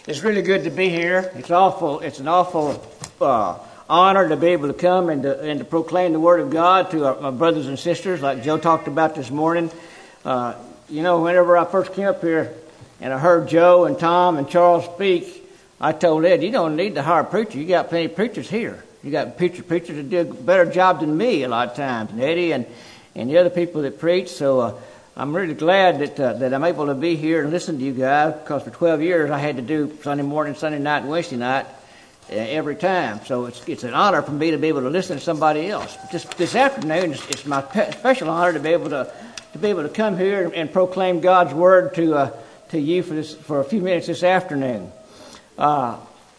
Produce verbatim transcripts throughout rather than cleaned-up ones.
It's really good to be here. It's awful. It's an awful uh, honor to be able to come and to, and to proclaim the Word of God to our, my brothers and sisters, like Joe talked about this morning. Uh, you know, whenever I first came up here and I heard Joe and Tom and Charles speak, I told Ed, you don't need to hire a preacher. You got plenty of preachers here. You got preachers, preachers that do a better job than me a lot of times, and Eddie and, and the other people that preach. So uh, I'm really glad that uh, that I'm able to be here and listen to you guys, because for twelve years I had to do Sunday morning, Sunday night, and Wednesday night uh, every time. So it's it's an honor for me to be able to listen to somebody else. But this this afternoon, it's, it's my pe- special honor to be able to to be able to come here and, and proclaim God's word to uh, to you for this for a few minutes this afternoon. Uh,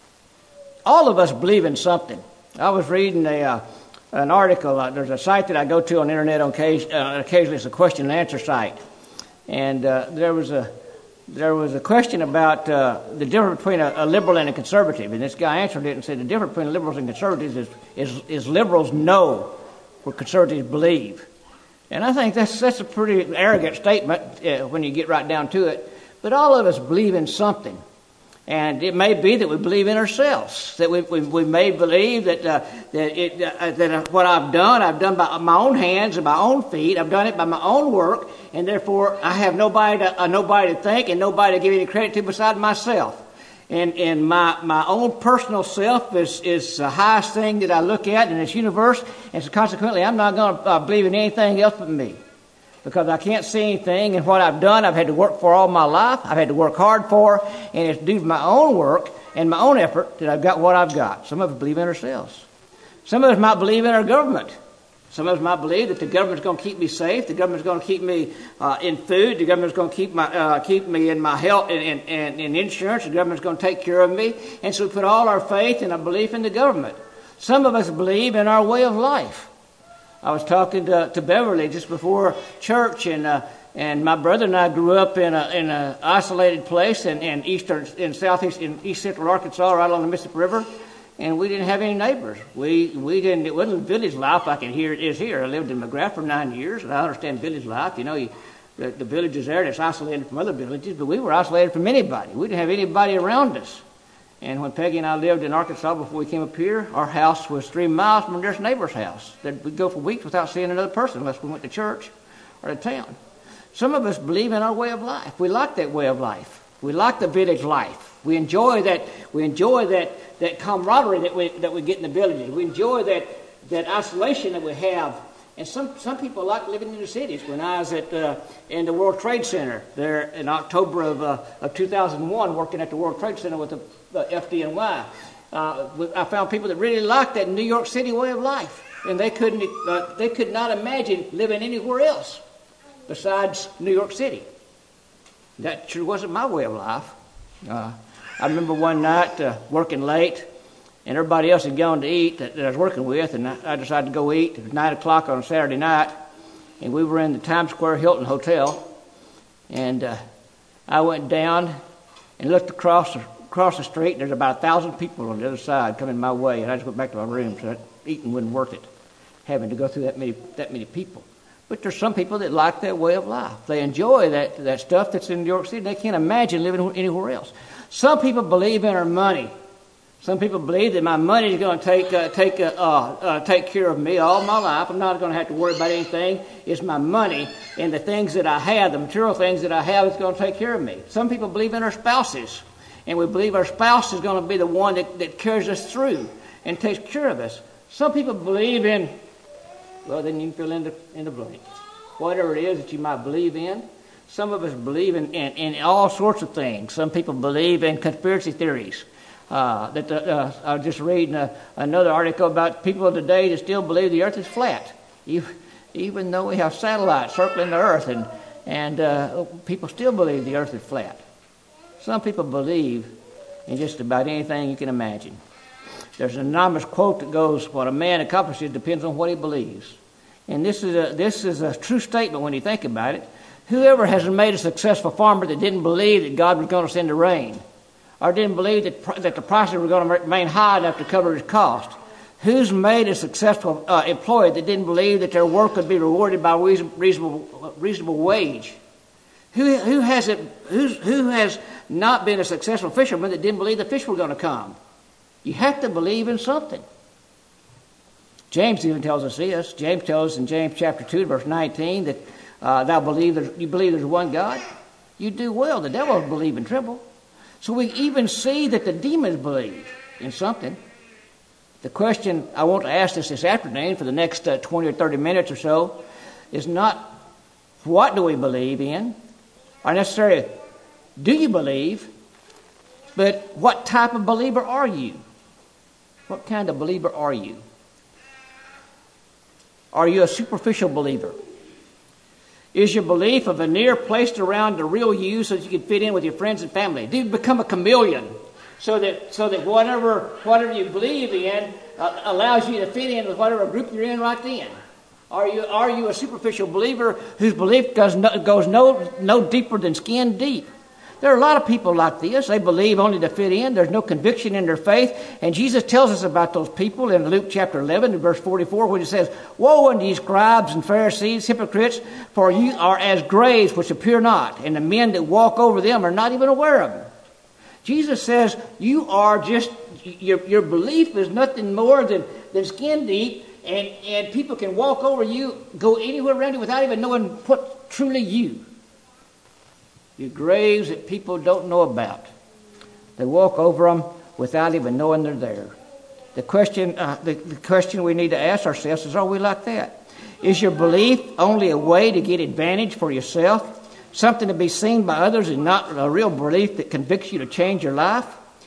all of us believe in something. I was reading a uh, an article. Uh, there's a site that I go to on the internet on occasion, uh, occasionally. It's a question and answer site, and uh, there was a there was a question about uh, the difference between a, a liberal and a conservative. And this guy answered it and said the difference between liberals and conservatives is is, is liberals know what conservatives believe. And I think that's that's a pretty arrogant statement uh, when you get right down to it. But all of us believe in something. And it may be that we believe in ourselves, that we we, we may believe that uh, that it uh, that uh, what I've done, I've done by my own hands and my own feet. I've done it by my own work, and therefore I have nobody to uh, nobody to thank and nobody to give any credit to beside myself. And and my my own personal self is is the highest thing that I look at in this universe, and so consequently, I'm not going to uh, believe in anything else but me. Because I can't see anything, and what I've done, I've had to work for all my life. I've had to work hard for, and it's due to my own work and my own effort that I've got what I've got. Some of us believe in ourselves. Some of us might believe in our government. Some of us might believe that the government's going to keep me safe. The government's going to keep me uh, in food. The government's going to keep my uh, keep me in my health and, and, and insurance. The government's going to take care of me. And so we put all our faith and our belief in the government. Some of us believe in our way of life. I was talking to, to Beverly just before church, and uh, and my brother and I grew up in a in an isolated place in, in eastern in southeast in east central Arkansas, right along the Mississippi River, and we didn't have any neighbors. We we didn't. It wasn't village life like it here it is here. I lived in McGrath for nine years, and I understand village life. You know, you, the, the villages there that's isolated from other villages, but we were isolated from anybody. We didn't have anybody around us. And when Peggy and I lived in Arkansas before we came up here, our house was three miles from the nearest neighbor's house. That we'd go for weeks without seeing another person unless we went to church or to town. Some of us believe in our way of life. We like that way of life. We like the village life. We enjoy that. We enjoy that, that camaraderie that we that we get in the villages. We enjoy that that isolation that we have. And some, some people like living in the cities. When I was at uh, in the World Trade Center there in October of uh, of two thousand one, working at the World Trade Center with the Uh, F D N Y, uh, I found people that really liked that New York City way of life, and they couldn't, uh, they could not imagine living anywhere else besides New York City. That sure wasn't my way of life. Uh, I remember one night uh, working late, and everybody else had gone to eat that, that I was working with, and I, I decided to go eat. It was nine o'clock on a Saturday night, and we were in the Times Square Hilton Hotel, and uh, I went down and looked across the Across the street, and there's about a thousand people on the other side coming my way, and I just went back to my room, so that eating wasn't worth it, having to go through that many that many people. But there's some people that like that way of life. They enjoy that that stuff that's in New York City. They can't imagine living anywhere else. Some people believe in our money. Some people believe that my money is going to take uh, take uh, uh, take care of me all my life. I'm not going to have to worry about anything. It's my money and the things that I have, the material things that I have, is going to take care of me. Some people believe in our spouses. And we believe our spouse is going to be the one that, that carries us through and takes care of us. Some people believe in, well, then you can fill in the, in the blank. Whatever it is that you might believe in. Some of us believe in, in, in all sorts of things. Some people believe in conspiracy theories. Uh, that the, uh, I was just reading a, another article about people today that still believe the earth is flat. Even, even though we have satellites circling the earth, and, and uh, people still believe the earth is flat. Some people believe in just about anything you can imagine. There's an anonymous quote that goes, "What a man accomplishes depends on what he believes." And this is a this is a true statement when you think about it. Whoever has made a successful farmer that didn't believe that God was going to send the rain, or didn't believe that that the prices were going to remain high enough to cover his cost? Who's made a successful uh, employee that didn't believe that their work could be rewarded by a reasonable reasonable wage? Who, who, has it, who's, who has not been a successful fisherman that didn't believe the fish were going to come? You have to believe in something. James even tells us this. James tells us in James chapter two, verse nineteen, that uh, thou believe there's, you believe there's one God. You do well. The devils believe and tremble. So we even see that the demons believe in something. The question I want to ask us this afternoon for the next uh, twenty or thirty minutes or so is not what do we believe in, or necessarily do you believe, but what type of believer are you? What kind of believer are you? Are you a superficial believer? Is your belief a veneer placed around the real you so that you can fit in with your friends and family? Do you become a chameleon so that so that whatever whatever you believe in uh, allows you to fit in with whatever group you're in right then? Are you are you a superficial believer whose belief goes no, goes no no deeper than skin deep? There are a lot of people like this. They believe only to fit in. There's no conviction in their faith. And Jesus tells us about those people in Luke chapter eleven, verse forty-four, when he says, Woe unto you, scribes and Pharisees, hypocrites, for you are as graves which appear not, and the men that walk over them are not even aware of them. Jesus says, you are just, your, your belief is nothing more than, than skin deep, and, and people can walk over you, go anywhere around you without even knowing what truly you. Your graves that people don't know about. They walk over them without even knowing they're there. The question, uh, the, the question we need to ask ourselves is, are we like that? Is your belief only a way to get advantage for yourself? Something to be seen by others and not a real belief that convicts you to change your life?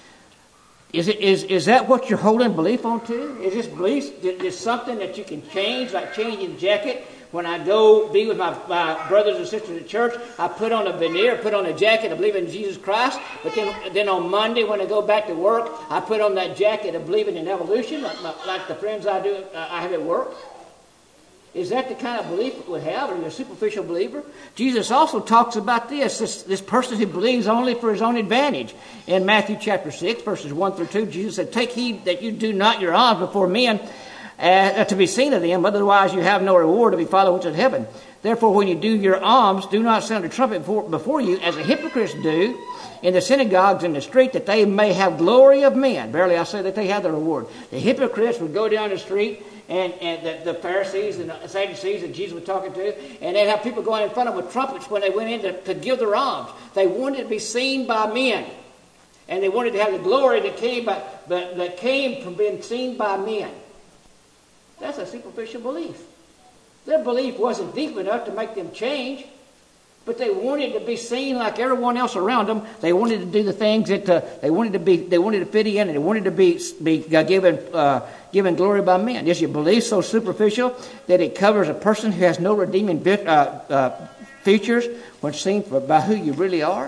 Is it is is that what you're holding belief on to? Is this belief is something that you can change, like changing jacket? When I go be with my, my brothers and sisters at church, I put on a veneer, put on a jacket of believing in Jesus Christ. But then, then on Monday, when I go back to work, I put on that jacket of believing in evolution, like, like the friends I do uh, I have at work. Is that the kind of belief that we have? Are you a superficial believer? Jesus also talks about this, this, this person who believes only for his own advantage. In Matthew chapter six, verses one through two, Jesus said, Take heed that you do not your alms before men, Uh, to be seen of them, otherwise you have no reward to be Father which is in heaven. Therefore, when you do your alms, do not sound a trumpet before, before you, as the hypocrites do in the synagogues and the street, that they may have glory of men. Verily I say that they have the reward. The hypocrites would go down the street, and, and the, the Pharisees and the Sadducees that Jesus was talking to, and they'd have people going in front of them with trumpets when they went in to, to give their alms. They wanted to be seen by men, and they wanted to have the glory that came, by, that, that came from being seen by men. That's a superficial belief. Their belief wasn't deep enough to make them change, but they wanted to be seen like everyone else around them. They wanted to do the things that uh, they wanted to be. They wanted to fit in, and they wanted to be be uh, given uh, given glory by men. Is your belief so superficial that it covers a person who has no redeeming bit, uh, uh, features when seen for, by who you really are?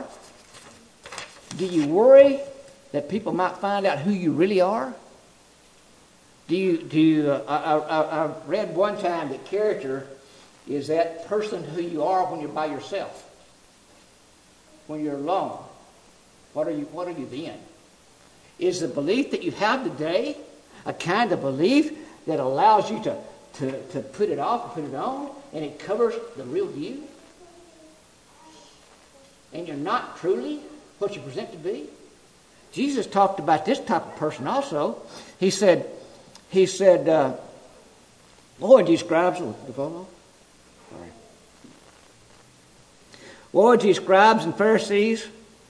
Do you worry that people might find out who you really are? Do you, do you, uh, I, I, I read one time that character is that person who you are when you're by yourself. When you're alone. What are you, what are you then? Is the belief that you have today a kind of belief that allows you to, to, to put it off and put it on, and it covers the real you? And you're not truly what you present to be? Jesus talked about this type of person also. He said, He said, uh, Woe unto you, scribes. Sorry. Woe unto you, scribes and Pharisees.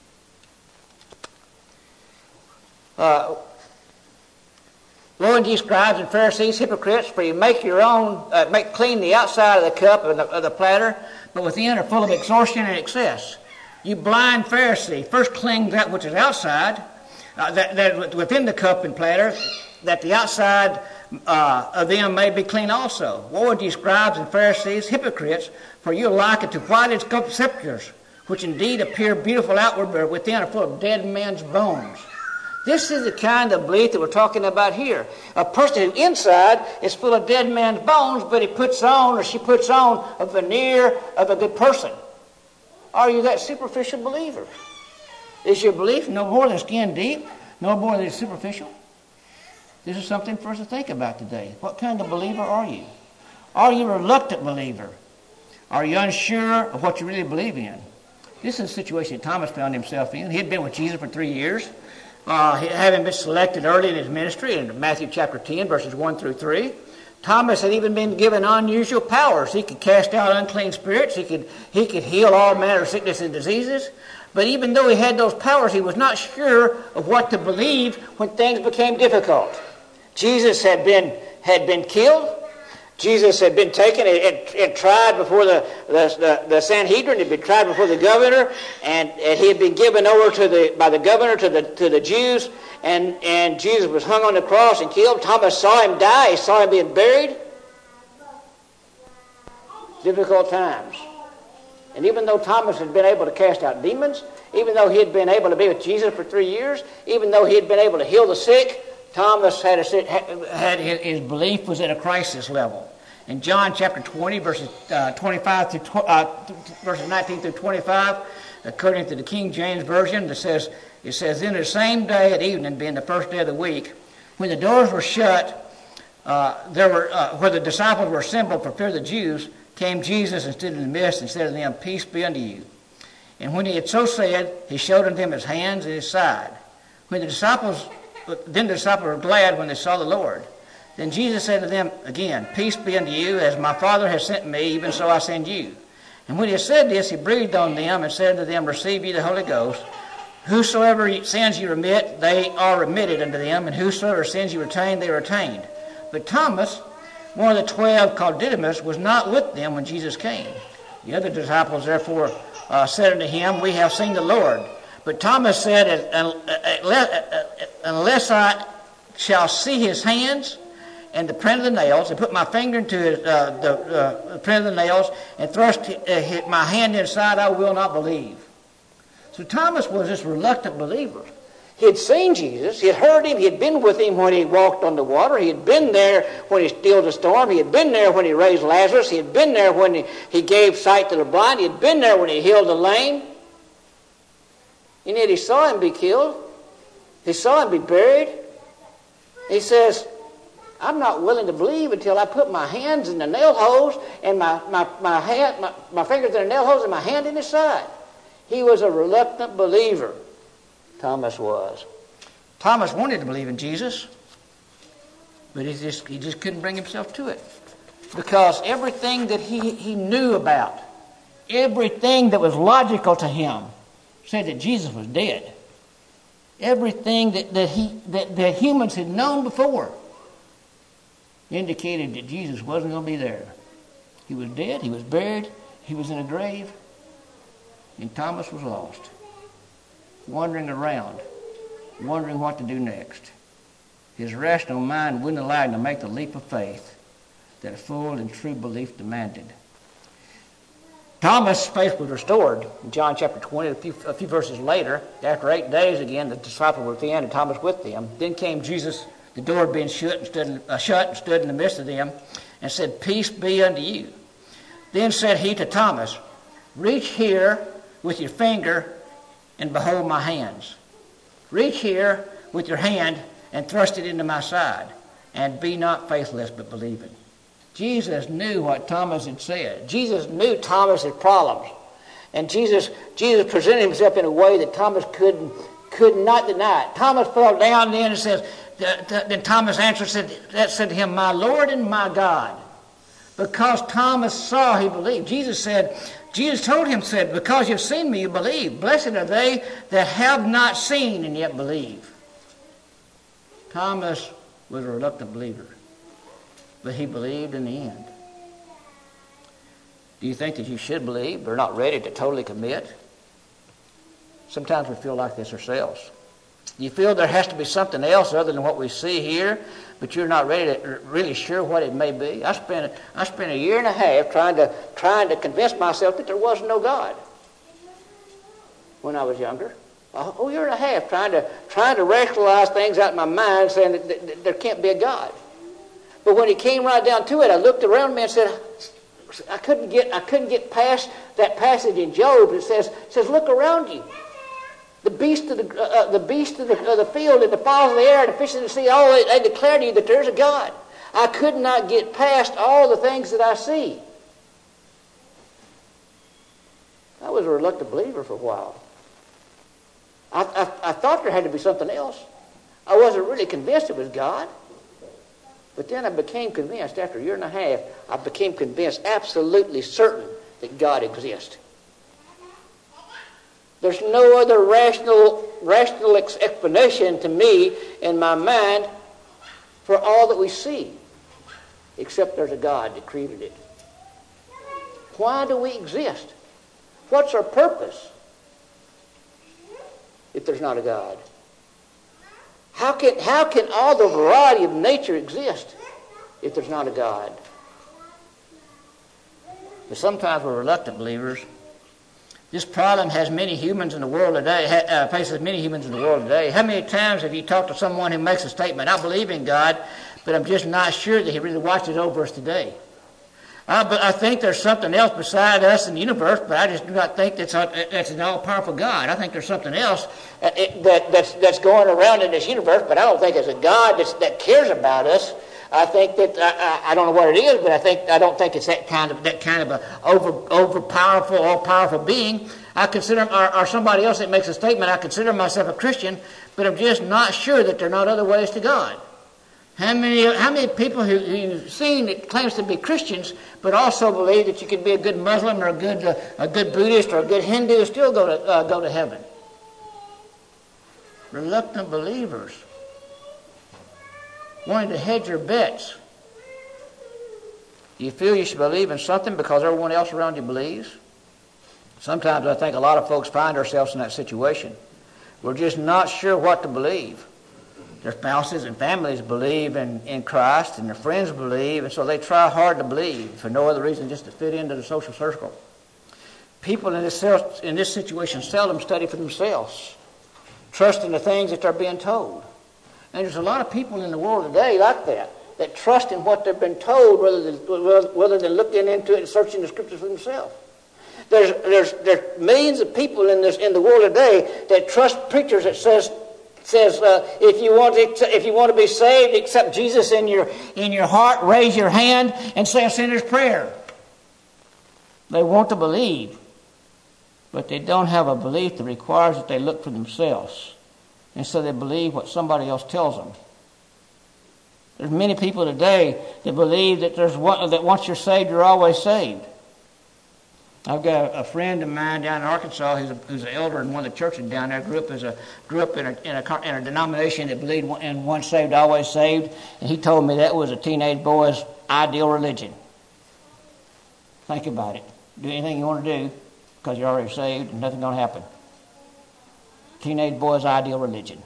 Uh, Woe unto you, scribes and Pharisees, hypocrites, for you make your own, uh, make clean the outside of the cup and the, of the platter, but within are full of extortion and excess. You blind Pharisee, first clean that which is outside, uh, that, that within the cup and platter, that the outside uh, of them may be clean also. Woe unto you, scribes and Pharisees, hypocrites, for you are likened to whited sepulchres, which indeed appear beautiful outward, but within are full of dead men's bones. This is the kind of belief that we're talking about here. A person who inside is full of dead men's bones, but he puts on, or she puts on, a veneer of a good person. Are you that superficial believer? Is your belief no more than skin deep, no more than superficial? This is something for us to think about today. What kind of believer are you? Are you a reluctant believer? Are you unsure of what you really believe in? This is the situation Thomas found himself in. He had been with Jesus for three years. Uh, having been selected early in his ministry in Matthew chapter ten, verses one through three. Thomas had even been given unusual powers. He could cast out unclean spirits. He could, he could heal all manner of sickness and diseases. But even though he had those powers, he was not sure of what to believe when things became difficult. Jesus had been, had been killed. Jesus had been taken and, and, and tried before the, the, the Sanhedrin. He had been tried before the governor, and, and he had been given over to the by the governor to the to the Jews. And, and Jesus was hung on the cross and killed. Thomas saw him die. He saw him being buried. Difficult times. And even though Thomas had been able to cast out demons, even though he had been able to be with Jesus for three years, even though he had been able to heal the sick, Thomas had, a, had his belief was at a crisis level. In John chapter twenty, verses uh, twenty-five through uh, verses nineteen through twenty-five, according to the King James Version, it says, it says, "In the same day at evening, being the first day of the week, when the doors were shut, uh, there were uh, where the disciples were assembled for fear of the Jews, came Jesus and stood in the midst and said to them, Peace be unto you. And when he had so said, he showed unto them his hands and his side. When the disciples Then the disciples were glad when they saw the Lord. Then Jesus said to them again, Peace be unto you, as my Father has sent me, even so I send you. And when he had said this, he breathed on them and said unto them, Receive ye the Holy Ghost. Whosoever sins you remit, they are remitted unto them, and whosoever sins you retain, they are retained. But Thomas, one of the twelve, called Didymus, was not with them when Jesus came. The other disciples therefore uh, said unto him, We have seen the Lord. But Thomas said, Unless I shall see his hands and the print of the nails, and put my finger into his, uh, the uh, print of the nails, and thrust uh, my hand inside, I will not believe. So Thomas was this reluctant believer. He had seen Jesus. He had heard him. He had been with him when he walked on the water. He had been there when he stilled the storm. He had been there when he raised Lazarus. He had been there when he, he gave sight to the blind. He had been there when he healed the lame. And yet he saw him be killed. He saw him be buried. He says, I'm not willing to believe until I put my hands in the nail holes and my, my, my, hand, my, my fingers in the nail holes and my hand in his side. He was a reluctant believer. Thomas was. Thomas wanted to believe in Jesus, but he just, he just couldn't bring himself to it. Because everything that he, he knew about, everything that was logical to him, said that Jesus was dead. Everything that, that, he, that, that humans had known before indicated that Jesus wasn't going to be there. He was dead, he was buried, he was in a grave, and Thomas was lost, wandering around, wondering what to do next. His rational mind wouldn't allow him to make the leap of faith that a full and true belief demanded. Thomas' faith was restored in John chapter twenty, a few, a few verses later. After eight days again, the disciples were within and Thomas with them. Then came Jesus, the door being shut and stood, uh, shut and stood in the midst of them, and said, Peace be unto you. Then said he to Thomas, Reach here with your finger and behold my hands. Reach here with your hand and thrust it into my side, and be not faithless but believing. Jesus knew what Thomas had said. Jesus knew Thomas's problems. And Jesus, Jesus presented himself in a way that Thomas could, could not deny it. Thomas fell down then and says, then Thomas answered, said, that said to him, My Lord and my God. Because Thomas saw, he believed. Jesus said, Jesus told him, said, Because you've seen me, you believe. Blessed are they that have not seen and yet believe. Thomas was a reluctant believer, but he believed in the end. Do you think that you should believe, but are not ready to totally commit? Sometimes we feel like this ourselves. You feel there has to be something else other than what we see here, but you're not ready to, really sure what it may be. I spent I spent a year and a half trying to trying to convince myself that there was no God when I was younger. A whole year and a half trying to trying to rationalize things out in my mind, saying that, that, that there can't be a God. But when it came right down to it, I looked around me and said, I couldn't get I couldn't get past that passage in Job that says says look around you. The beast of the uh, the beast of the, of the field and the fowls of the air and the fish of the sea, all they, they declare to you that there's a God. I could not get past all the things that I see. I was a reluctant believer for a while. I, I, I thought there had to be something else. I wasn't really convinced it was God. But then I became convinced, after a year and a half, I became convinced, absolutely certain, that God exists. There's no other rational, rational explanation to me in my mind for all that we see, except there's a God that created it. Why do we exist? What's our purpose if there's not a God? How can, how can all the variety of nature exist if there's not a God? But sometimes we're reluctant believers. This problem has many humans in the world today, uh, faces many humans in the world today. How many times have you talked to someone who makes a statement, I believe in God, but I'm just not sure that he really watches over us today? Uh, but I think there's something else beside us in the universe, but I just do not think that's, a, that's an all-powerful God. I think there's something else uh, it, that, that's, that's going around in this universe, but I don't think it's a God that's, that cares about us. I think that I, I don't know what it is, but I think I don't think it's that kind of that kind of a over over powerful, all powerful being. I consider, or, or somebody else that makes a statement, I consider myself a Christian, but I'm just not sure that there are not other ways to God. How many how many people who, who you've seen that claims to be Christians, but also believe that you could be a good Muslim or a good uh, a good Buddhist or a good Hindu and still go to uh, go to heaven? Reluctant believers, wanting to hedge your bets. You feel you should believe in something because everyone else around you believes? Sometimes I think a lot of folks find ourselves in that situation. We're just not sure what to believe. Their spouses and families believe in, in Christ, and their friends believe, and so they try hard to believe for no other reason just to fit into the social circle. People in this, in this situation seldom study for themselves, trusting the things that they're being told. And there's a lot of people in the world today like that, that trust in what they've been told rather than, rather than looking into it and searching the scriptures for themselves. There's, there's, there's millions of people in, this, in the world today that trust preachers that says, says uh, if you want to, if you want to be saved, accept Jesus in your, in your heart, raise your hand, and say a sinner's prayer. They want to believe, but they don't have a belief that requires that they look for themselves. And so they believe what somebody else tells them. There's many people today that believe that there's one, that once you're saved, you're always saved. I've got a friend of mine down in Arkansas who's, a, who's an elder in one of the churches down there. Grew up as a grew up in a, in a in a denomination that believed in once saved, always saved. And he told me that was a teenage boy's ideal religion. Think about it. Do anything you want to do because you're already saved, and nothing's going to happen. Teenage boy's ideal religion.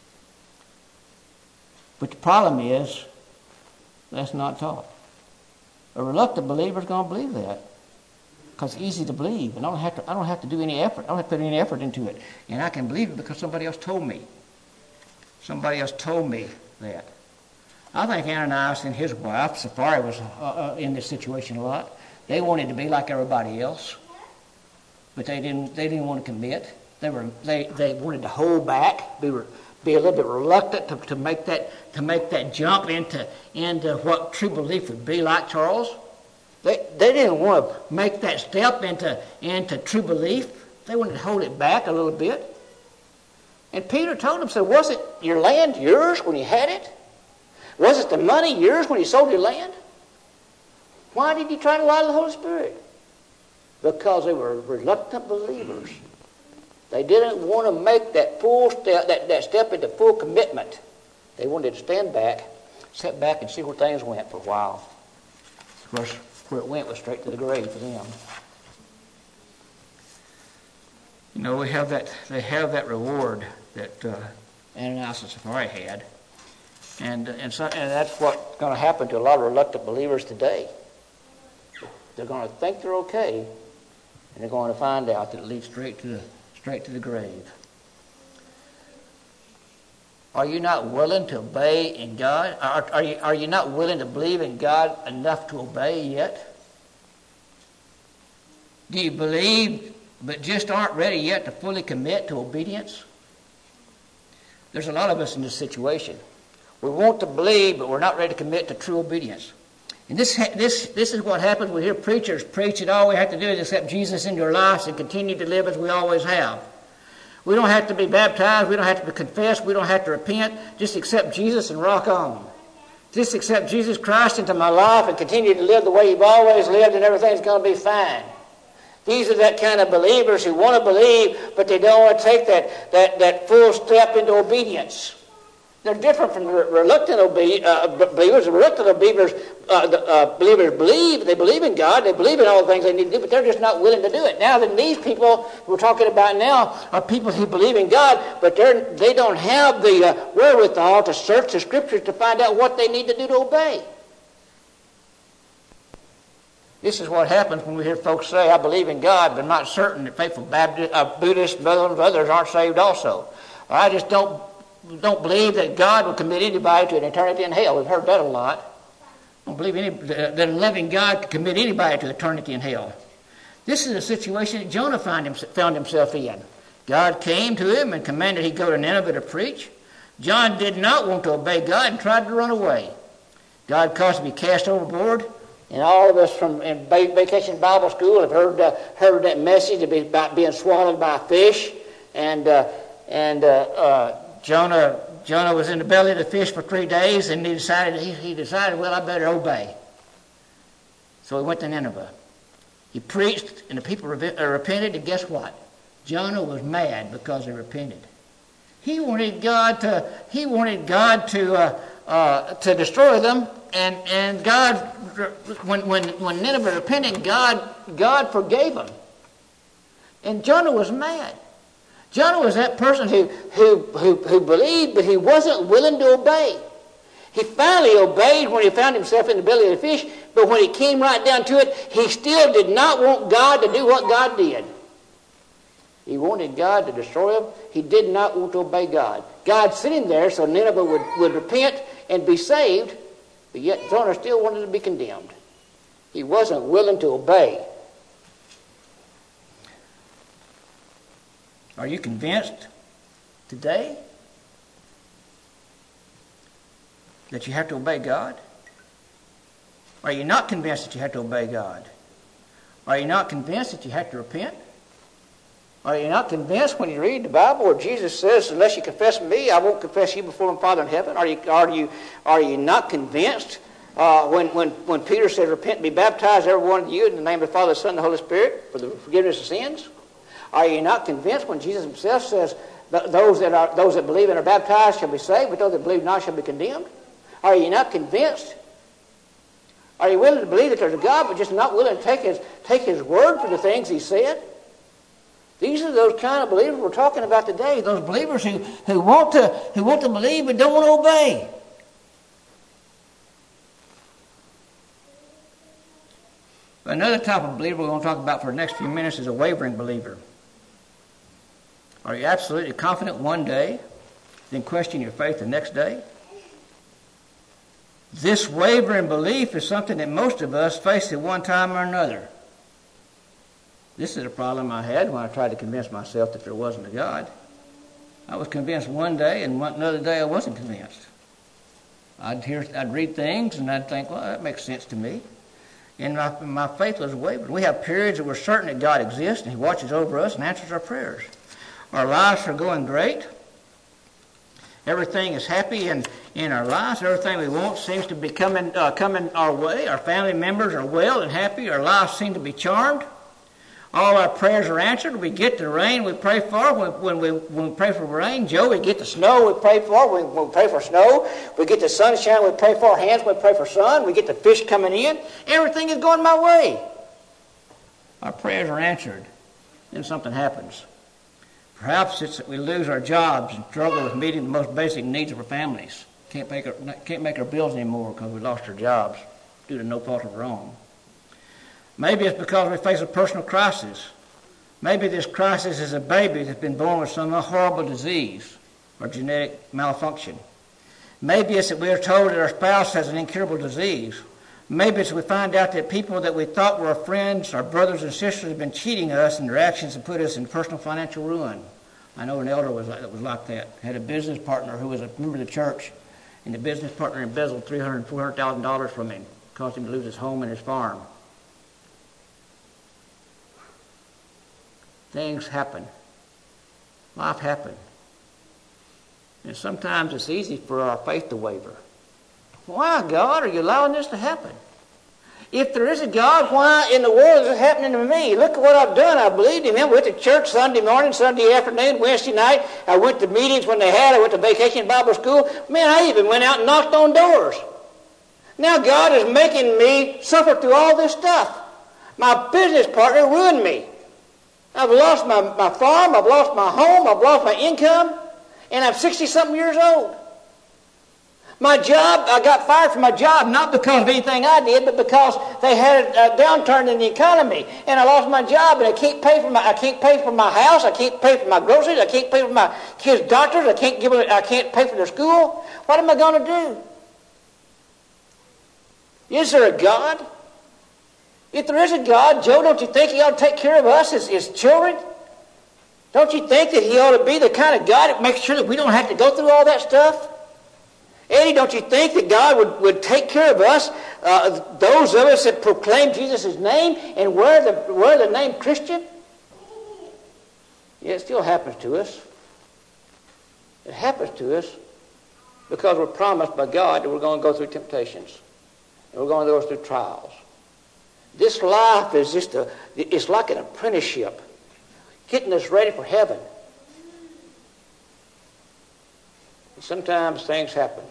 But the problem is, that's not taught. A reluctant believer is going to believe that because it's easy to believe, and I don't have to. I don't have to do any effort. I don't have to put any effort into it, and I can believe it because somebody else told me. Somebody else told me that. I think Ananias and his wife Sapphira was uh, uh, in this situation a lot. They wanted to be like everybody else, but they didn't. They didn't want to commit. They were they, they wanted to hold back, be, be a little bit reluctant to, to make that to make that jump into into what true belief would be like, Charles. They they didn't want to make that step into into true belief. They wanted to hold it back a little bit. And Peter told them, said, was it your land yours when you had it? Was it the money yours when you sold your land? Why did you try to lie to the Holy Spirit? Because they were reluctant believers. They didn't want to make that full step, that, that step into full commitment. They wanted to stand back, sit back, and see where things went for a while. Of course, where it went was straight to the grave for them. You know, we have that. They have that reward that uh, Ananias and Sapphira had, and and, so, and that's what's going to happen to a lot of reluctant believers today. They're going to think they're okay, and they're going to find out that it leads straight to the straight to the grave. Are you not willing to obey in God? Are, are, you, are you not willing to believe in God enough to obey yet? Do you believe but just aren't ready yet to fully commit to obedience? There's a lot of us in this situation. We want to believe, but we're not ready to commit to true obedience. And this, this, this is what happens. We hear preachers preach that all we have to do is accept Jesus into our lives and continue to live as we always have. We don't have to be baptized. We don't have to be confessed. We don't have to repent. Just accept Jesus and rock on. Just accept Jesus Christ into my life and continue to live the way you've always lived, and everything's going to be fine. These are that kind of believers who want to believe, but they don't want to take that, that, that full step into obedience. They're different from reluctant obe- uh, believers. Reluctant believers, uh, the, uh, believers believe, they believe in God, they believe in all the things they need to do, but they're just not willing to do it. Now, then these people we're talking about now are people who believe in God, but they're, they don't have the uh, wherewithal to search the Scriptures to find out what they need to do to obey. This is what happens when we hear folks say, I believe in God, but I'm not certain that faithful Baptist, uh, Buddhists, Muslims, others aren't saved also. Or I just don't don't believe that God will commit anybody to an eternity in hell. We've heard that a lot. Don't believe any, that a living God could commit anybody to eternity in hell. This is a situation that Jonah found, him, found himself in. God came to him and commanded he go to Nineveh to preach. John did not want to obey God and tried to run away. God caused him to be cast overboard. And all of us from in Vacation Bible School have heard uh, heard that message about being swallowed by a fish. And uh, and uh, uh, Jonah Jonah was in the belly of the fish for three days, and he decided he, he decided, well, I better obey. So he went to Nineveh. He preached, and the people re- uh, repented. And guess what? Jonah was mad because they repented. He wanted God to he wanted God to uh, uh, to destroy them, and and God when when when Nineveh repented, God God forgave them. And Jonah was mad. Jonah was that person who, who, who, who believed, but he wasn't willing to obey. He finally obeyed when he found himself in the belly of the fish, but when it came right down to it, he still did not want God to do what God did. He wanted God to destroy him. He did not want to obey God. God sent him there so Nineveh would, would repent and be saved, but yet Jonah still wanted to be condemned. He wasn't willing to obey. Are you convinced today that you have to obey God? Are you not convinced that you have to obey God? Are you not convinced that you have to repent? Are you not convinced when you read the Bible where Jesus says, unless you confess me, I won't confess you before my Father in heaven? Are you, are you, are you not convinced uh, when, when, when Peter said, repent and be baptized, every one of you, in the name of the Father, the Son, and the Holy Spirit, for the forgiveness of sins? Are you not convinced when Jesus himself says, those that are those that believe and are baptized shall be saved, but those that believe not shall be condemned? Are you not convinced? Are you willing to believe that there's a God, but just not willing to take his, take his word for the things he said? These are those kind of believers we're talking about today, those believers who, who, want to, who want to believe but don't want to obey. Another type of believer we're going to talk about for the next few minutes is a wavering believer. Are you absolutely confident one day, then question your faith the next day? This wavering belief is something that most of us face at one time or another. This is a problem I had when I tried to convince myself that there wasn't a God. I was convinced one day, and one, another day I wasn't convinced. I'd hear, I'd read things, and I'd think, well, that makes sense to me. And my, my faith was wavering. We have periods that we're certain that God exists, and he watches over us and answers our prayers. Our lives are going great. Everything is happy in, in our lives. Everything we want seems to be coming, uh, coming our way. Our family members are well and happy. Our lives seem to be charmed. All our prayers are answered. We get the rain we pray for. When, when, we, when we pray for rain, Joe, we get the snow we pray for. When, when we pray for snow, we get the sunshine we pray for. Hands we pray for sun. We get the fish coming in. Everything is going my way. Our prayers are answered. Then something happens. Perhaps it's that we lose our jobs and struggle with meeting the most basic needs of our families. Can't make our, can't make our bills anymore because we lost our jobs due to no fault of our own. Maybe it's because we face a personal crisis. Maybe this crisis is a baby that's been born with some horrible disease or genetic malfunction. Maybe it's that we are told that our spouse has an incurable disease. Maybe it's we find out that people that we thought were our friends, our brothers and sisters, have been cheating us, and their actions have put us in personal financial ruin. I know an elder was like, that was like that. Had a business partner who was a member of the church, and the business partner embezzled three hundred thousand dollars, four hundred thousand dollars from him caused him to lose his home and his farm. Things happen. Life happens. And sometimes it's easy for our faith to waver. Why, God, are you allowing this to happen? If there is a God, why in the world is it happening to me? Look at what I've done. I believed in Him. I went to church Sunday morning, Sunday afternoon, Wednesday night. I went to meetings when they had. I went to vacation Bible school. Man, I even went out and knocked on doors. Now God is making me suffer through all this stuff. My business partner ruined me. I've lost my, my farm. I've lost my home. I've lost my income. And I'm sixty-something years old. My job, I got fired from my job, not because of anything I did, but because they had a, a downturn in the economy, and I lost my job, and I can't pay for my, I can't pay for my house, I can't pay for my groceries, I can't pay for my kids' doctors, I can't give, I can't pay for their school. What am I going to do? Is there a God? If there is a God, Joe, don't you think He ought to take care of us as His children? Don't you think that He ought to be the kind of God that makes sure that we don't have to go through all that stuff? Eddie, don't you think that God would, would take care of us, uh, those of us that proclaim Jesus' name and wear the, wear the name Christian? Yeah, it still happens to us. It happens to us because we're promised by God that we're going to go through temptations. And we're going to go through trials. This life is just a, it's like an apprenticeship, getting us ready for heaven. And sometimes things happen.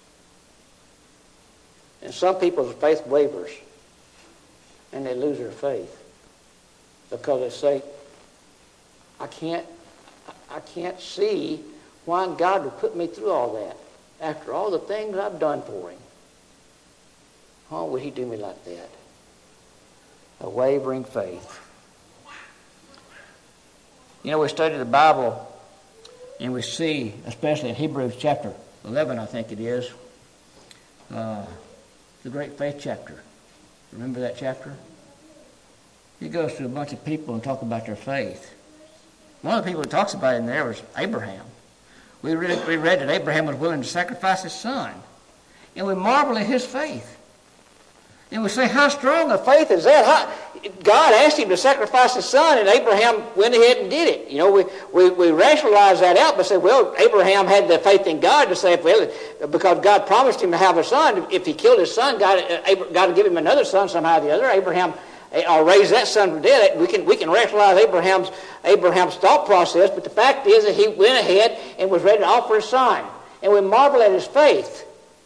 And some people's faith wavers, and they lose their faith because they say, I can't, I can't see why God would put me through all that after all the things I've done for Him. Why would He do me like that? A wavering faith. You know, we study the Bible, and we see, especially in Hebrews chapter eleven, I think it is, uh, the great faith chapter. Remember that chapter? He goes to a bunch of people and talks about their faith. One of the people he talks about in there was Abraham. We read, we read that Abraham was willing to sacrifice his son. And we marvel at his faith. And we say, how strong a faith is that? How, God asked him to sacrifice his son, and Abraham went ahead and did it. You know, we, we, we rationalize that out, but say, well, Abraham had the faith in God to say, well, because God promised him to have a son. If he killed his son, God, God would give him another son somehow or the other. Abraham or raise that son from dead. We can we can rationalize Abraham's Abraham's thought process, but the fact is that he went ahead and was ready to offer his son. And we marvel at his faith.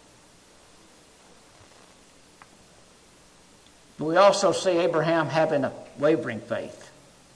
But we also see Abraham having a wavering faith.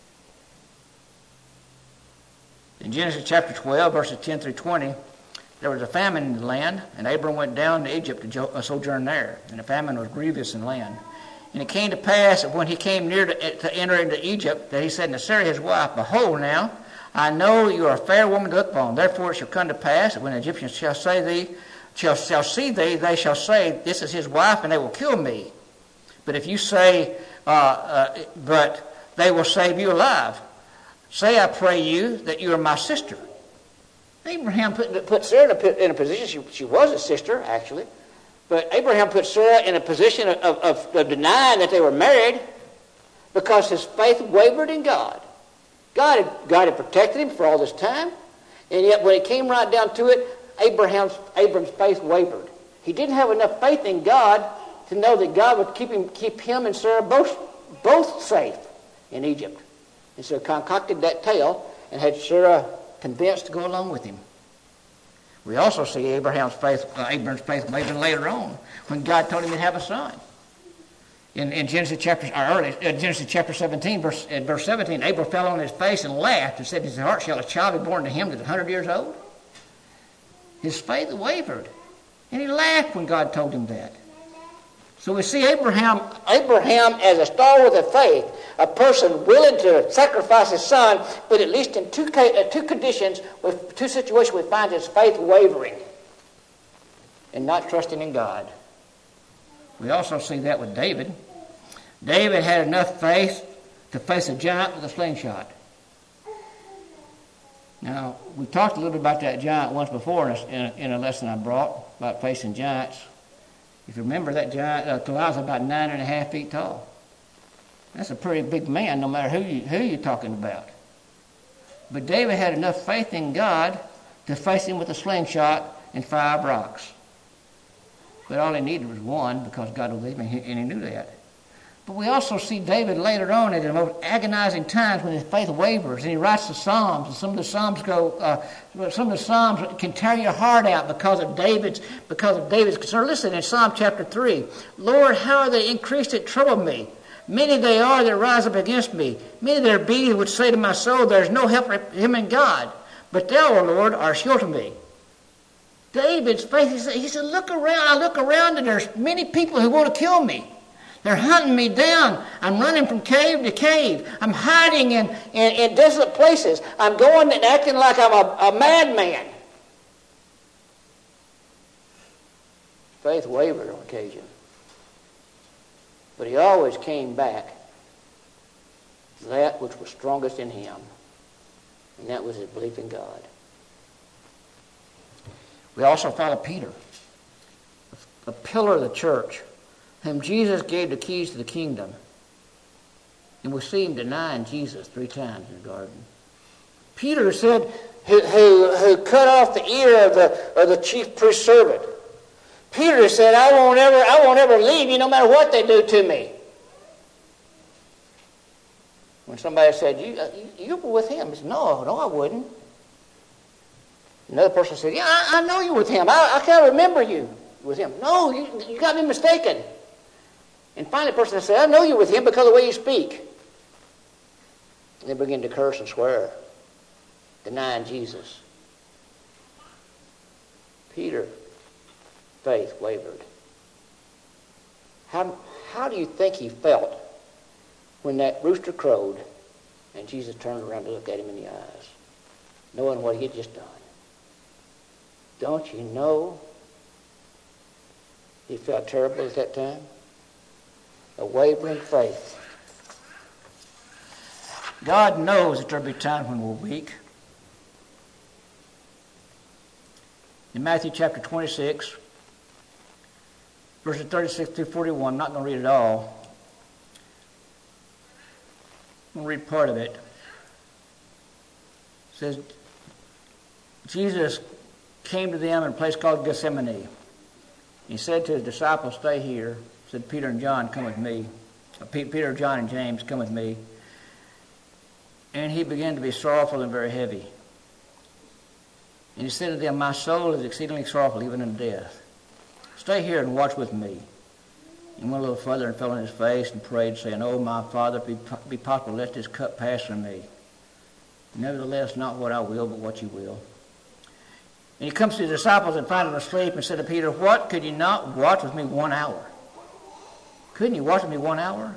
In Genesis chapter twelve, verses ten through twenty, there was a famine in the land, and Abram went down to Egypt to sojourn there. And the famine was grievous in the land. And it came to pass that when he came near to, to enter into Egypt, that he said to Sarah his wife, Behold now, I know you are a fair woman to look upon. Therefore it shall come to pass that when the Egyptians shall say thee, shall, shall see thee, they shall say, This is his wife, and they will kill me. But if you say, uh, uh, but they will save you alive. Say, I pray you, that you are my sister. Abraham put, put Sarah in a, in a position, she, she was a sister, actually. But Abraham put Sarah in a position of, of, of denying that they were married because his faith wavered in God. God had, God had protected him for all this time. And yet when it came right down to it, Abraham's, Abraham's faith wavered. He didn't have enough faith in God to know that God would keep him, keep him and Sarah both, both safe in Egypt. And so concocted that tale and had Sarah convinced to go along with him. We also see Abraham's faith, uh, Abraham's faith wavering later on when God told him to have a son. In, in Genesis chapter, or early, uh, Genesis chapter seventeen, verse, uh, verse seventeen, Abraham fell on his face and laughed and said in his heart, Shall a child be born to him that is one hundred years old? His faith wavered. And he laughed when God told him that. So we see Abraham, Abraham as a stalwart of faith, a person willing to sacrifice his son, but at least in two, uh, two conditions, with two situations, we find his faith wavering and not trusting in God. We also see that with David. David had enough faith to face a giant with a slingshot. Now, we talked a little bit about that giant once before in a, in a, in a lesson I brought about facing giants. If you remember, that giant, uh, Goliath was about nine and a half feet tall. That's a pretty big man, no matter who, you, who you're talking about. But David had enough faith in God to face him with a slingshot and five rocks. But all he needed was one, because God was with him, and he, and he knew that. But we also see David later on at the most agonizing times when his faith wavers, and he writes the Psalms, and some of the Psalms go, uh, some of the Psalms can tear your heart out because of David's, because of David's concern. Listen, in Psalm chapter three, Lord, how are they increased that trouble me? Many they are that rise up against me. Many that are beaten would say to my soul, there is no help for him in God. But thou, O Lord, art a shield to me. David's faith, he said, he said, look around, I look around and there's many people who want to kill me. They're hunting me down. I'm running from cave to cave. I'm hiding in, in, in desolate places. I'm going and acting like I'm a, a madman. Faith wavered on occasion. But he always came back to that which was strongest in him, and that was his belief in God. We also follow Peter, a pillar of the church, whom Jesus gave the keys to the kingdom. And we see him denying Jesus three times in the garden. Peter said, who, who, who cut off the ear of the, of the chief priest's servant. Peter said, I won't ever, I won't ever leave you no matter what they do to me. When somebody said, you, you, you were with him. He said, no, no, I wouldn't. Another person said, yeah, I, I know you were with him. I, I can't remember you with him. No, you, you got me mistaken. And finally, the person said, I know you're with him because of the way you speak. And they begin to curse and swear, denying Jesus. Peter, faith wavered. How, how do you think he felt when that rooster crowed and Jesus turned around to look at him in the eyes, knowing what he had just done? Don't you know he felt terrible at that time? A wavering faith. God knows that there will be times when we're weak. In Matthew chapter twenty-six, verses thirty-six through forty-one, I'm not going to read it all. I'm going to read part of it. It says, Jesus came to them in a place called Gethsemane. He said to his disciples, stay here. He said, Peter and John, come with me. Peter, John, and James, come with me. And he began to be sorrowful and very heavy. And he said to them, my soul is exceedingly sorrowful, even unto death. Stay here and watch with me. And went a little further and fell on his face and prayed, saying, oh, my Father, be, be possible, let this cup pass from me. Nevertheless, not what I will, but what you will. And he comes to the disciples and finds them asleep and said to Peter, what, could you not watch with me one hour? Couldn't you watch with me one hour?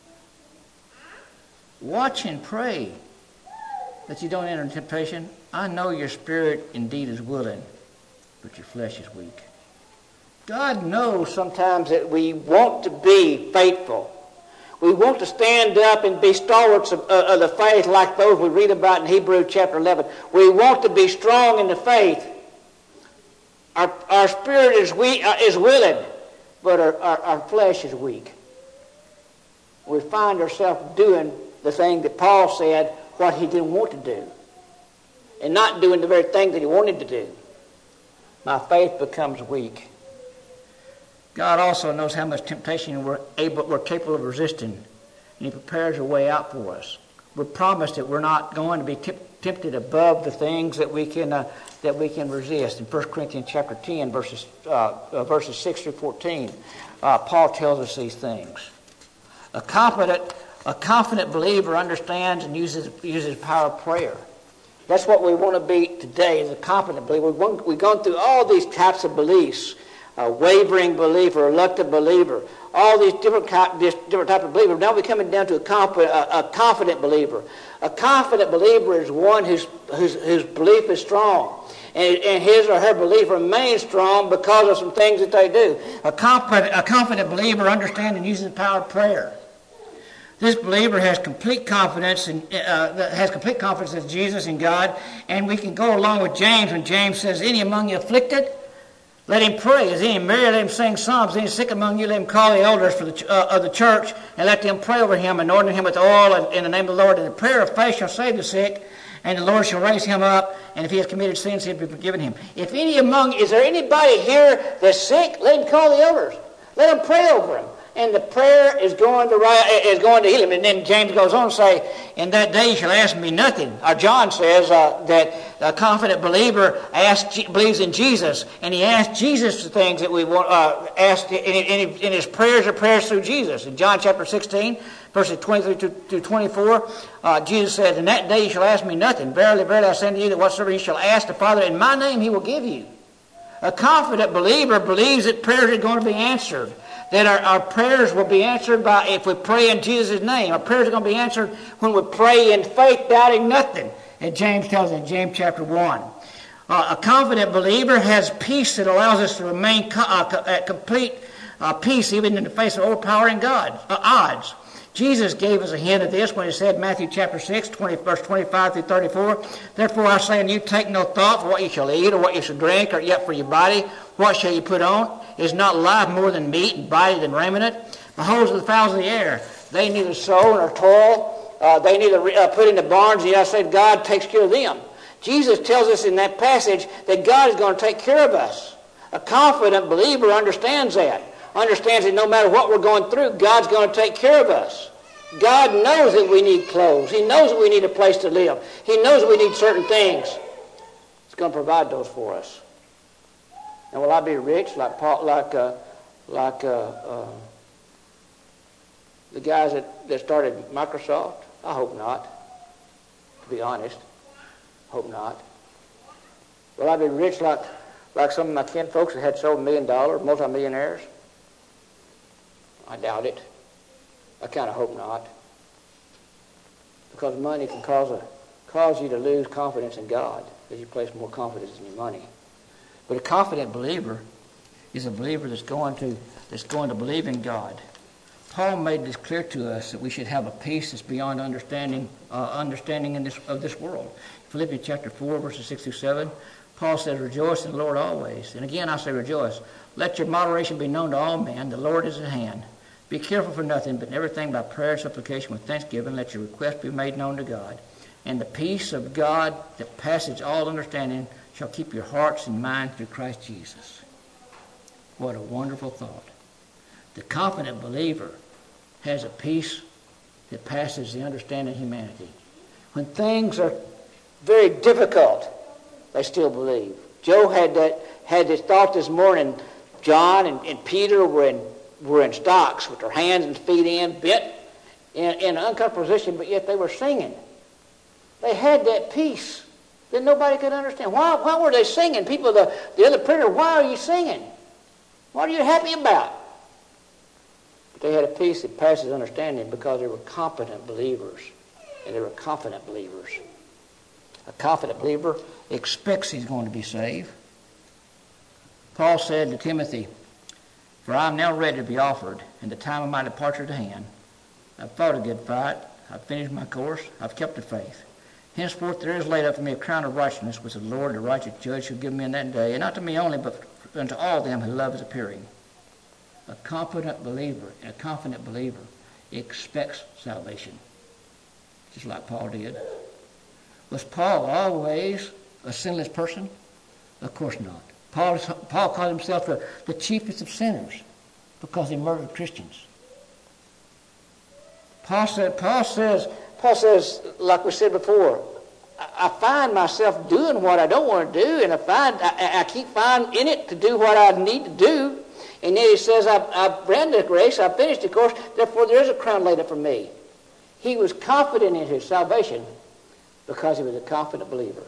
Watch and pray that you don't enter into temptation. I know your spirit indeed is willing, but your flesh is weak. God knows sometimes that we want to be faithful. We want to stand up and be stalwarts of, uh, of the faith like those we read about in Hebrews chapter eleven. We want to be strong in the faith. Our, our spirit is weak, uh, is willing, but our, our, our flesh is weak. We find ourselves doing the thing that Paul said, what he didn't want to do, and not doing the very thing that he wanted to do. My faith becomes weak. God also knows how much temptation we're able, we're capable of resisting, and he prepares a way out for us. We're promised that we're not going to be t- tempted above the things that we can uh, that we can resist. In First Corinthians chapter ten, verses uh, uh, verses six through fourteen, uh, Paul tells us these things. A confident a confident believer understands and uses uses the power of prayer. That's what we want to be today, as a confident believer. We've, we've gone through all these types of beliefs. A wavering believer, a reluctant believer, all these different different types of believers. Now we're coming down to a confident, a, a confident believer. A confident believer is one whose whose, whose belief is strong, and, and his or her belief remains strong because of some things that they do. A confident, a confident believer understands and uses the power of prayer. This believer has complete confidence in uh, has complete confidence in Jesus and God, and we can go along with James when James says, "Any among you afflicted? Let him pray. Is any merry? Let him sing psalms. Is any sick among you? Let him call the elders for the, uh, of the church, and let them pray over him, anointing him with oil in the name of the Lord. And the prayer of faith shall save the sick, and the Lord shall raise him up. And if he has committed sins, he'll be forgiven him. If any among, is there anybody here that's sick? Let him call the elders. Let them pray over him. And the prayer is going to is going to heal him. And then James goes on to say, in that day you shall ask me nothing. Or John says uh, that a confident believer asks, believes in Jesus, and he asks Jesus the things that we want, uh, asked in, in, in his prayers or prayers through Jesus. In John chapter sixteen, verses twenty-three to twenty-four, uh, Jesus said, in that day you shall ask me nothing. Verily, verily, I say unto you that whatsoever you shall ask the Father in my name, he will give you. A confident believer believes that prayers are going to be answered. That our, our prayers will be answered by if we pray in Jesus' name. Our prayers are going to be answered when we pray in faith, doubting nothing. And James tells us in James chapter one. Uh, a confident believer has peace that allows us to remain co- uh, at complete uh, peace even in the face of overpowering God, uh, odds. Jesus gave us a hint of this when he said, Matthew chapter six, twenty, verse twenty-five through thirty-four, therefore I say unto you, take no thought for what you shall eat or what you shall drink, or yet for your body, what shall you put on? Is not life more than meat, and body than raiment? Behold the fowls of the air, they neither sow nor toil, uh, they neither uh, put into barns, and yet I say God takes care of them. Jesus tells us in that passage that God is going to take care of us. A confident believer understands that. Understands that no matter what we're going through, God's going to take care of us. God knows that we need clothes. He knows that we need a place to live. He knows that we need certain things. He's going to provide those for us. And will I be rich like Paul, like uh, like uh, uh, the guys that, that started Microsoft? I hope not. To be honest, hope not. Will I be rich like like some of my kin folks that had sold million dollar multimillionaires? I doubt it. I kind of hope not. Because money can cause a cause you to lose confidence in God as you place more confidence in your money. But a confident believer is a believer that's going to that's going to believe in God. Paul made this clear to us that we should have a peace that's beyond understanding uh, understanding in this of this world. Philippians chapter four, verses six through seven, Paul says, rejoice in the Lord always. And again I say rejoice. Let your moderation be known to all men. The Lord is at hand. Be careful for nothing, but in everything by prayer and supplication with thanksgiving, let your request be made known to God. And the peace of God that passes all understanding shall keep your hearts and minds through Christ Jesus. What a wonderful thought. The confident believer has a peace that passes the understanding of humanity. When things are very difficult, they still believe. Joe had that had this thought this morning. John and, and Peter were in were in stocks with their hands and feet in, bent in, in an uncomfortable position, but yet they were singing. They had that peace that nobody could understand. Why, why were they singing? People, the, the other prisoner, why are you singing? What are you happy about? But they had a peace that passes understanding because they were competent believers. And they were confident believers. A confident believer expects he's going to be saved. Paul said to Timothy, for I am now ready to be offered, and the time of my departure to hand. I've fought a good fight. I've finished my course. I've kept the faith. Henceforth there is laid up for me a crown of righteousness, which the Lord, the righteous judge, shall give me in that day, and not to me only, but unto all them who love his appearing. A confident believer, a confident believer expects salvation, just like Paul did. Was Paul always a sinless person? Of course not. Paul, Paul called himself the, the chiefest of sinners because he murdered Christians. Paul said, Paul says, Paul says, like we said before, I, I find myself doing what I don't want to do, and I find I, I keep finding in it to do what I need to do. And then he says, I, I've ran the race, I've finished the course, therefore there is a crown laid up for me. He was confident in his salvation because he was a confident believer.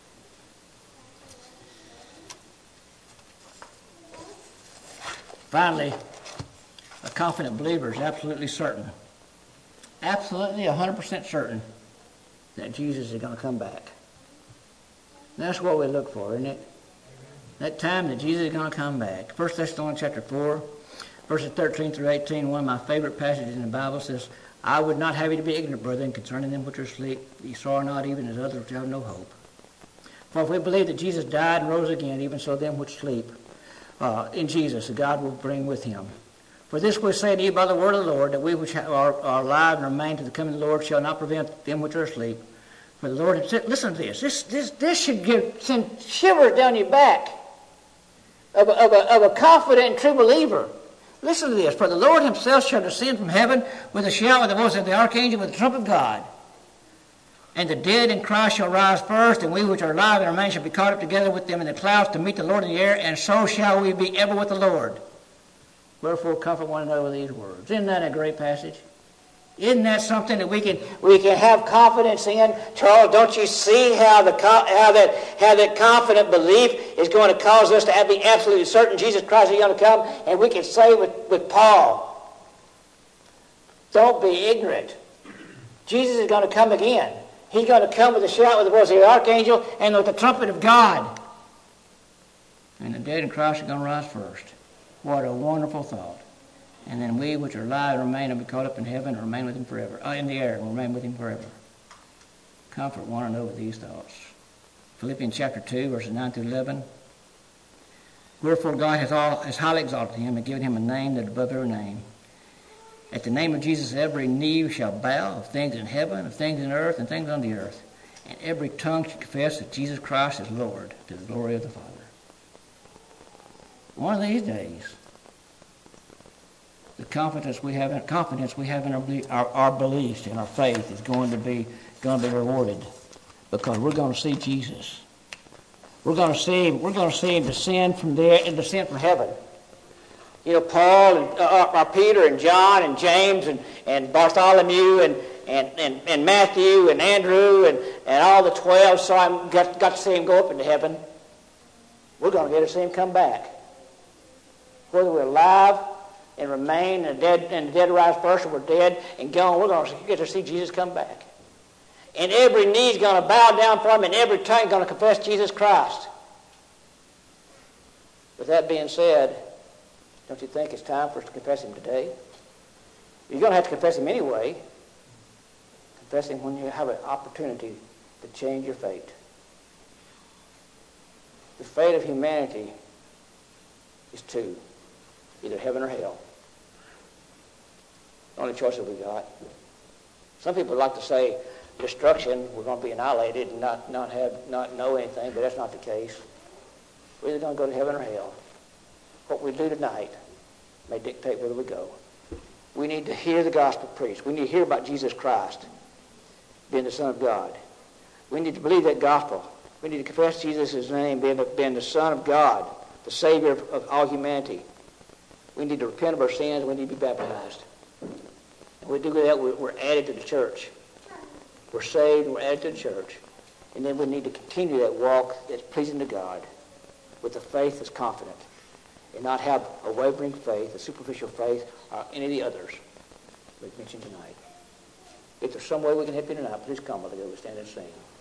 Finally, a confident believer is absolutely certain, absolutely one hundred percent certain that Jesus is going to come back. And that's what we look for, isn't it? That time that Jesus is going to come back. First Thessalonians chapter four, verses thirteen through eighteen, one of my favorite passages in the Bible says, I would not have you to be ignorant, brethren, concerning them which are asleep. Ye sorrow not, even as others which have no hope. For if we believe that Jesus died and rose again, even so them which sleep uh, in Jesus that God will bring with him. For this we say to you by the word of the Lord, that we which are, are alive and remain to the coming of the Lord shall not prevent them which are asleep. For the Lord himself, listen to this. This, this, this should give, send shivers down your back of a, of, a, of a confident and true believer. Listen to this. For the Lord himself shall descend from heaven with a shout, with the voice of the archangel, with the trump of God. And the dead in Christ shall rise first, and we which are alive and remain shall be caught up together with them in the clouds to meet the Lord in the air, and so shall we be ever with the Lord. Wherefore comfort one another with these words. Isn't that a great passage? Isn't that something that we can we can have confidence in? Charles, don't you see how the how that how that confident belief is going to cause us to be absolutely certain Jesus Christ is going to come? And we can say with, with Paul, don't be ignorant. Jesus is going to come again. He's going to come with a shout, with the voice of the archangel, and with the trumpet of God. And the dead in Christ are going to rise first. What a wonderful thought. And then we which are alive and remain will be caught up in heaven and remain with him forever. Uh, in the air and remain with him forever. Comfort one another with these thoughts. Philippians chapter two, verses nine through eleven. Wherefore God hath, all, has highly exalted him and given him a name that is above every name. At the name of Jesus every knee shall bow, of things in heaven, of things in earth, and things on the earth. And every tongue shall confess that Jesus Christ is Lord, to the glory of the Father. One of these days, the confidence we have in, confidence we have in our, our, our beliefs and our faith is going to be going to be rewarded, because we're going to see Jesus. We're going to see him, we're going to see him descend from there and descend from heaven. You know, Paul and uh, uh, Peter and John and James and, and Bartholomew and, and, and, and Matthew and Andrew and, and all the twelve saw him, got, got to see him go up into heaven. We're going to get to see him come back. Whether we're alive and remain and the dead and the dead rise first, or we're dead and gone, we're going to get to see Jesus come back. And every knee is going to bow down for him, and every tongue is going to confess Jesus Christ. With that being said, don't you think it's time for us to confess him today? You're going to have to confess him anyway. Confess him when you have an opportunity to change your fate. The fate of humanity is two. Either heaven or hell. The only choice that we got. Some people like to say destruction, we're going to be annihilated and not, not have not know anything, but that's not the case. We're either going to go to heaven or hell. What we do tonight may dictate whether we go. We need to hear the gospel preached. We need to hear about Jesus Christ being the Son of God. We need to believe that gospel. We need to confess Jesus' name being the, being the Son of God, the Savior of, of all humanity. We need to repent of our sins. We need to be baptized. And we do that, we're, we're added to the church. We're saved and we're added to the church. And then we need to continue that walk that's pleasing to God with a faith that's confident, and not have a wavering faith, a superficial faith, or any of the others we've mentioned tonight. If there's some way we can help you tonight, please come while we stand and sing.